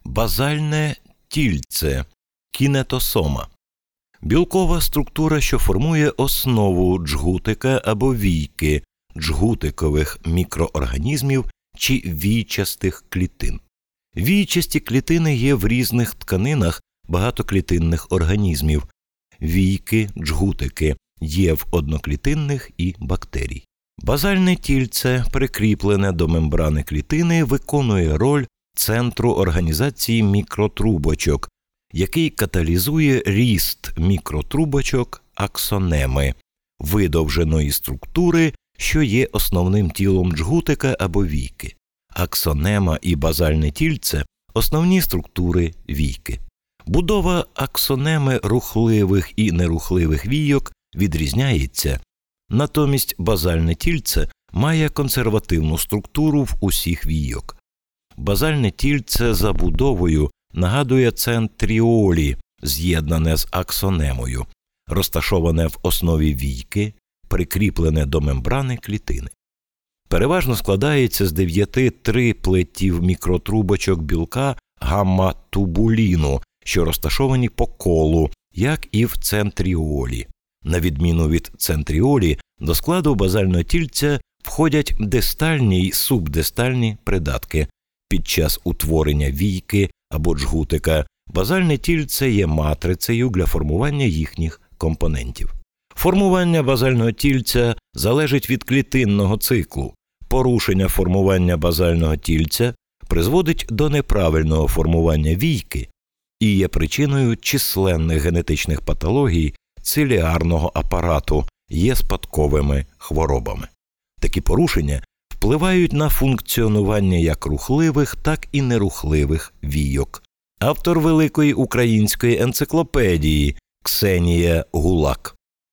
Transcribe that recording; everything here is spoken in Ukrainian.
Базальне тільце – кінетосома. Білкова структура, що формує основу джгутика або війки джгутикових мікроорганізмів чи війчастих клітин. Війчасті клітини є в різних тканинах багатоклітинних організмів. Війки, джгутики є в одноклітинних і бактерій. Базальне тільце, прикріплене до мембрани клітини, виконує роль центру організації мікротрубочок, який каталізує ріст мікротрубочок аксонеми, видовженої структури, що є основним тілом джгутика або війки. Аксонема і базальне тільце – основні структури війки. Будова аксонеми рухливих і нерухливих війок відрізняється, натомість базальне тільце має консервативну структуру в усіх війок. Базальне тільце за будовою нагадує центріолі, з'єднане з аксонемою, розташоване в основі війки, прикріплене до мембрани клітини. Переважно складається з 9 триплетів мікротрубочок білка гамма-тубуліну, що розташовані по колу, як і в центріолі. На відміну від центріолі, до складу базального тільця входять дистальні й субдистальні придатки. Під час утворення війки або джгутика базальне тільце є матрицею для формування їхніх компонентів. Формування базального тільця залежить від клітинного циклу. Порушення формування базального тільця призводить до неправильного формування війки і є причиною численних генетичних патологій циліарного апарату, є спадковими хворобами. Такі порушення впливають на функціонування як рухливих, так і нерухливих війок. Автор Великої української енциклопедії Ксенія Гулак.